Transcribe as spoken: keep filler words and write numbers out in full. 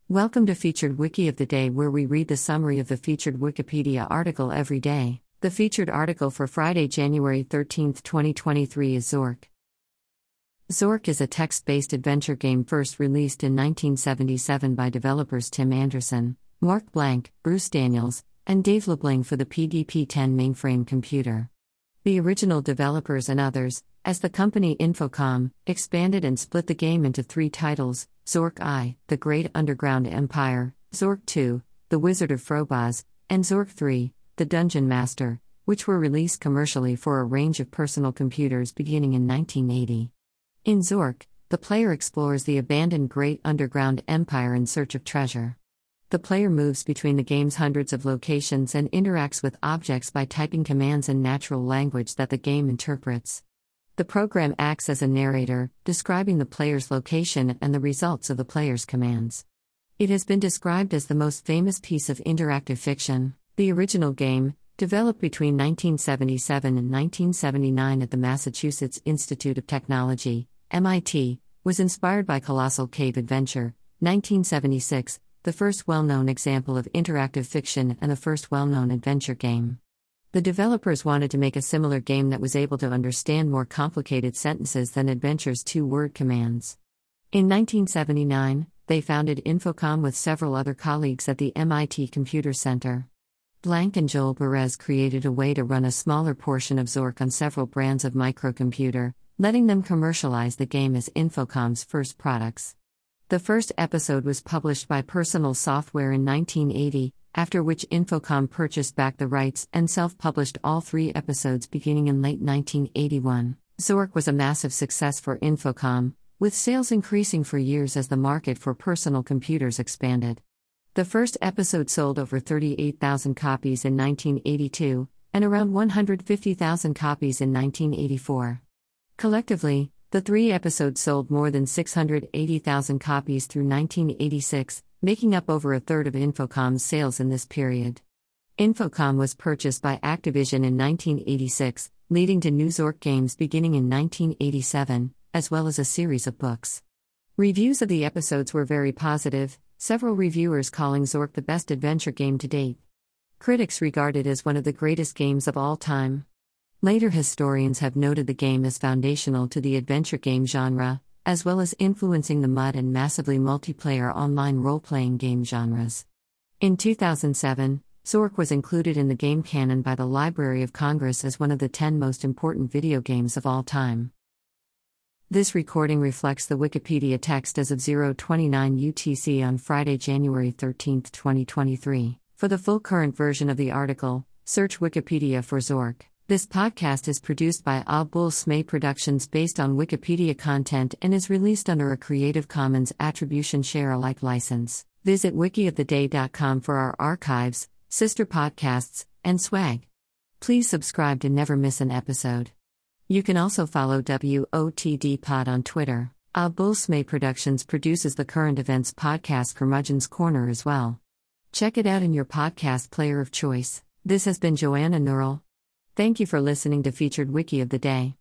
Welcome to Featured Wiki of the Day, where we read the summary of the featured Wikipedia article every day. The featured article for Friday, January thirteenth, twenty twenty-three is Zork. Zork is a text-based adventure game first released in nineteen seventy-seven by developers Tim Anderson, Mark Blank, Bruce Daniels, and Dave LeBlanc for the P D P ten mainframe computer. The original developers and others, as the company Infocom, expanded and split the game into three titles: Zork I, The Great Underground Empire, Zork two, The Wizard of Frobozz, and Zork three, The Dungeon Master, which were released commercially for a range of personal computers beginning in nineteen eighty. In Zork, the player explores the abandoned Great Underground Empire in search of treasure. The player moves between the game's hundreds of locations and interacts with objects by typing commands in natural language that the game interprets. The program acts as a narrator, describing the player's location and the results of the player's commands. It has been described as the most famous piece of interactive fiction. The original game, developed between nineteen seventy-seven and nineteen seventy-nine at the Massachusetts Institute of Technology, M I T, was inspired by Colossal Cave Adventure, nineteen seventy-six, the first well-known example of interactive fiction and the first well-known adventure game. The developers wanted to make a similar game that was able to understand more complicated sentences than Adventure's two-word commands. In nineteen seventy-nine, they founded Infocom with several other colleagues at the M I T Computer Center. Blank and Joel Perez created a way to run a smaller portion of Zork on several brands of microcomputer, letting them commercialize the game as Infocom's first products. The first episode was published by Personal Software in nineteen eighty, after which Infocom purchased back the rights and self-published all three episodes beginning in late nineteen eighty-one. Zork was a massive success for Infocom, with sales increasing for years as the market for personal computers expanded. The first episode sold over thirty-eight thousand copies in nineteen eighty-two, and around one hundred fifty thousand copies in nineteen eighty-four. Collectively, the three episodes sold more than six hundred eighty thousand copies through nineteen eighty-six, making up over a third of Infocom's sales in this period. Infocom was purchased by Activision in nineteen eighty-six, leading to new Zork games beginning in nineteen eighty-seven, as well as a series of books. Reviews of the episodes were very positive, several reviewers calling Zork the best adventure game to date. Critics regard it as one of the greatest games of all time. Later historians have noted the game as foundational to the adventure game genre, as well as influencing the M U D and massively multiplayer online role-playing game genres. In two thousand seven, Zork was included in the game canon by the Library of Congress as one of the ten most important video games of all time. This recording reflects the Wikipedia text as of zero twenty-nine U T C on Friday, January thirteenth, twenty twenty-three. For the full current version of the article, search Wikipedia for Zork. This podcast is produced by Abul Smay Productions based on Wikipedia content and is released under a Creative Commons Attribution Share Alike license. Visit wiki of the day dot com for our archives, sister podcasts, and swag. Please subscribe to never miss an episode. You can also follow W O T D Pod on Twitter. Abul Smay Productions produces the current events podcast Curmudgeon's Corner as well. Check it out in your podcast player of choice. This has been Joanna Neural. Thank you for listening to Featured Wiki of the Day.